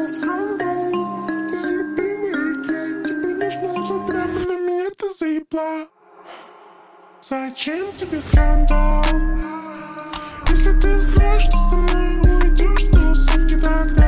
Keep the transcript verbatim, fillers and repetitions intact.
скандал. Я любимая, я тебе нужна для драмы, но меня ты заебла. Зачем тебе скандал? Если ты знаешь, что со мной уйдешь с тусовки, тогда